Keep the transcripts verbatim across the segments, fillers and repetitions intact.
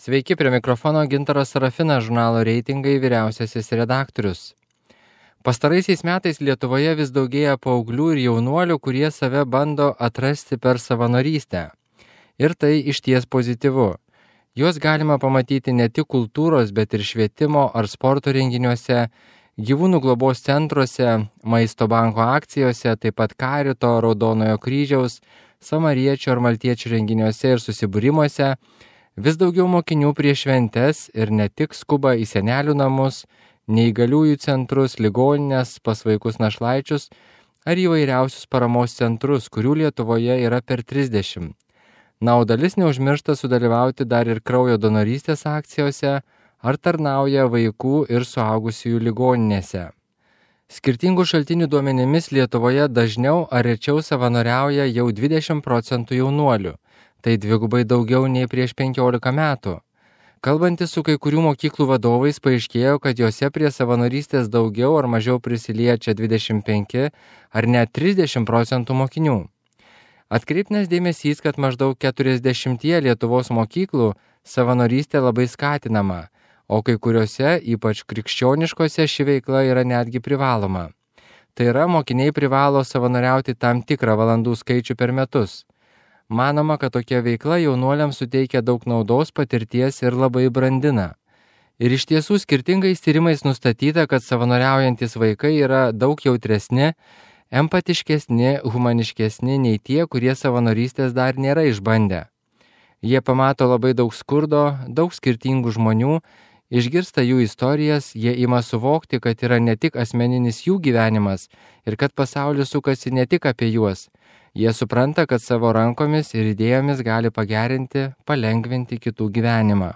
Sveiki, prie mikrofono Gintaras Sarafinas, žurnalo Reitingai vyriausiasis redaktorius. Pastaraisiais metais Lietuvoje vis daugėja paauglių ir jaunuolių, kurie save bando atrasti per savanorystę. Ir tai išties pozityvu. Juos galima pamatyti ne tik kultūros, bet ir švietimo ar sporto renginiuose, gyvūnų globos centruose, maisto banko akcijose, taip pat Karito, Raudonojo kryžiaus, Samariečio ar Maltiečių renginiuose ir susibūrimuose. Vis daugiau mokinių prieš šventes ir ne tik skuba į senelių namus, neįgaliųjų centrus, ligonines, pas vaikus našlaičius ar įvairiausius paramos centrus, kurių Lietuvoje yra per trisdešimt. Na, o dalis neužmiršta sudalyvauti dar ir kraujo donorystės akcijose ar tarnauja vaikų ir suaugusiųjų ligoninėse. Skirtingų šaltinių duomenimis Lietuvoje dažniau ar rečiau savanoriauja jau dvidešimt procentų jaunuolių. Tai dvigubai daugiau nei prieš penkiolika metų. Kalbantis su kai kurių mokyklų vadovais, paaiškėjo, kad jose prie savanorystės daugiau ar mažiau prisiliečia dvidešimt penki ar net trisdešimt procentų mokinių. Atkreiptinas dėmesys, kad maždaug keturiasdešimtyje Lietuvos mokyklų savanorystė labai skatinama, o kai kuriuose, ypač krikščioniškose, ši veikla yra netgi privaloma. Tai yra, mokiniai privalo savanoriauti tam tikrą valandų skaičių per metus. Manoma, kad tokia veikla jaunuoliams suteikia daug naudos, patirties ir labai brandina. Ir iš tiesų skirtingais tyrimais nustatyta, kad savanoriaujantis vaikai yra daug jautresni, empatiškesni, humaniškesni nei tie, kurie savanorystės dar nėra išbandę. Jie pamato labai daug skurdo, daug skirtingų žmonių, išgirsta jų istorijas, jie ima suvokti, kad yra ne tik asmeninis jų gyvenimas ir kad pasaulis sukasi ne tik apie juos. Jie supranta, kad savo rankomis ir idėjomis gali pagerinti, palengvinti kitų gyvenimą.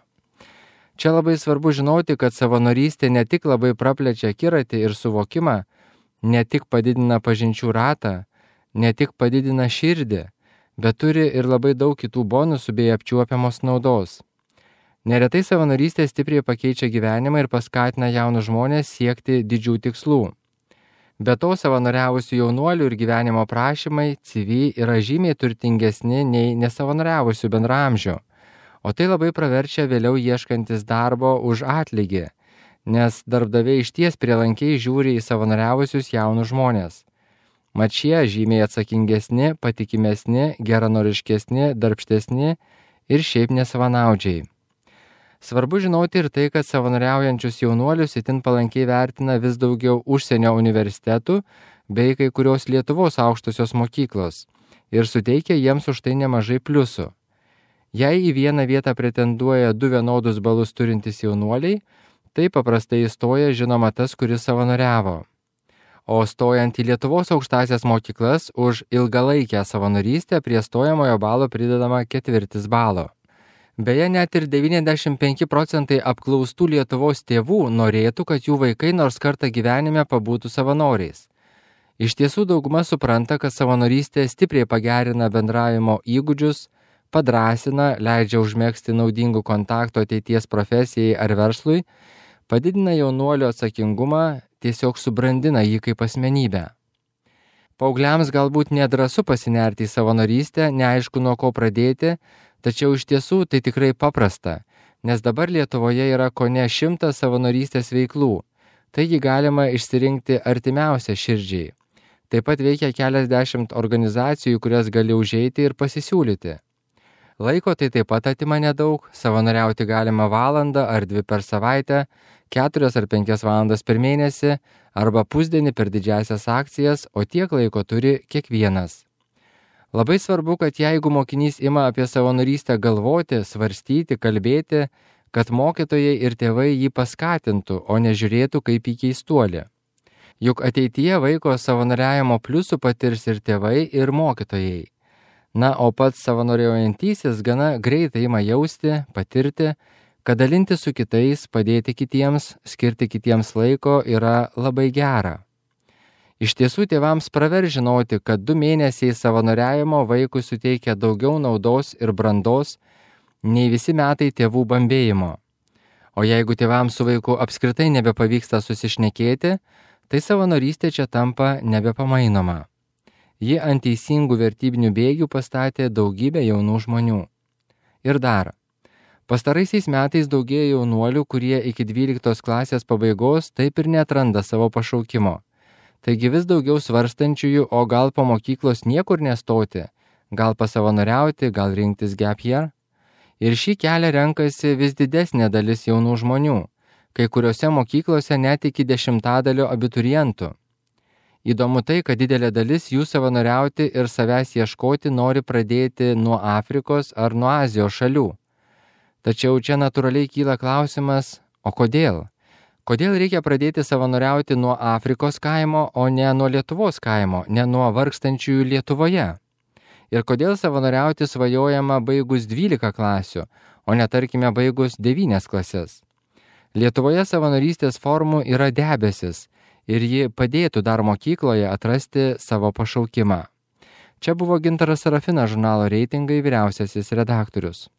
Čia labai svarbu žinoti, kad savanorystė ne tik labai praplečia akiratį ir suvokimą, ne tik padidina pažinčių ratą, ne tik padidina širdį, bet turi ir labai daug kitų bonusų bei apčiuopiamos naudos. Neretai savanorystė stipriai pakeičia gyvenimą ir paskatina jaunus žmonės siekti didžių tikslų. Be to, savanoriavusių jaunuolių ir gyvenimo prašymai C V yra žymiai turtingesni nei nesavanoriavusių bendraamžių, o tai labai praverčia vėliau ieškantis darbo už atlygį, nes darbdaviai išties prielankiai žiūri į savanoriavusius jaunus žmonės. Mat šie žymiai atsakingesni, patikimesni, geranoriškesni, darbštesni ir šiaip nesavanaudžiai. Svarbu žinoti ir tai, kad savanoriaujančius jaunuolius itin palankiai vertina vis daugiau užsienio universitetų bei kai kurios Lietuvos aukštosios mokyklos ir suteikia jiems už tai nemažai pliusų. Jei į vieną vietą pretenduoja du vienodus balus turintys jaunuoliai, tai paprastai įstoja žinoma tas, kuris savanoriavo. O stojant į Lietuvos aukštąsias mokyklas už ilgalaikę savanorystę prie stojamojo balo pridedama ketvirtis balo. Beje, net ir devyniasdešimt penki procentai apklaustų Lietuvos tėvų norėtų, kad jų vaikai nors kartą gyvenime pabūtų savanoriais. Iš tiesų dauguma supranta, kad savanorystė stipriai pagerina bendravimo įgūdžius, padrąsina, leidžia užmegzti naudingų kontaktų ateities profesijai ar verslui, padidina jaunuolio atsakingumą, tiesiog subrandina jį kaip asmenybę. Paaugliams galbūt nedrąsu pasinerti į savanorystę, neaišku nuo ko pradėti, tačiau iš tiesų tai tikrai paprasta, nes dabar Lietuvoje yra kone šimtas savanorystės veiklų, taigi galima išsirinkti artimiausią širdžiai. Taip pat veikia keliasdešimt organizacijų, kurias gali užeiti ir pasisiūlyti. Laiko tai taip pat atima nedaug, savanoriauti galima valandą ar dvi per savaitę, keturias ar penkias valandas per mėnesį arba pusdienį per didžiasias akcijas, o tiek laiko turi kiekvienas. Labai svarbu, kad jeigu mokinys ima apie savanorystę galvoti, svarstyti, kalbėti, kad mokytojai ir tėvai jį paskatintų, o nežiūrėtų kaip į keistuolį. Juk ateityje vaiko savanoriavimo pliusų patirs ir tėvai, ir mokytojai. Na, o pats savanoriaujantysis gana greitai ima jausti, patirti, kad dalinti su kitais, padėti kitiems, skirti kitiems laiko yra labai gera. Iš tiesų tėvams praver žinoti, kad du mėnesiai savanoriavimo vaikui suteikia daugiau naudos ir brandos nei visi metai tėvų bambėjimo. O jeigu tėvams su vaiku apskritai nebepavyksta susišnekėti, tai savanorystė čia tampa nebepamainoma. Ji ant teisingų vertybinių bėgių pastatė daugybę jaunų žmonių. Ir dar. Pastaraisiais metais daugėja jaunuolių, kurie iki dvyliktos klasės pabaigos taip ir neatranda savo pašaukimo. Taigi vis daugiau svarstančiųjų, o gal po mokyklos niekur nestoti, gal pasavanoriauti, gal rinktis gap year. Ir šį kelią renkasi vis didesnė dalis jaunų žmonių, kai kuriuose mokyklose net iki dešimtadalio abiturientų. Įdomu tai, kad didelė dalis jų savanoriauti ir savęs ieškoti nori pradėti nuo Afrikos ar nuo Azijos šalių. Tačiau čia natūraliai kyla klausimas, o kodėl? Kodėl reikia pradėti savanoriauti nuo Afrikos kaimo, o ne nuo Lietuvos kaimo, ne nuo vargstančiųjų Lietuvoje? Ir kodėl savanoriauti svajojama baigus dvylika klasių, o ne tarkime baigus devynias klases? Lietuvoje savanorystės formų yra debesis ir ji padėtų dar mokykloje atrasti savo pašaukimą. Čia buvo Gintaras Sarafinas, žurnalo Reitingai vyriausiasis redaktorius.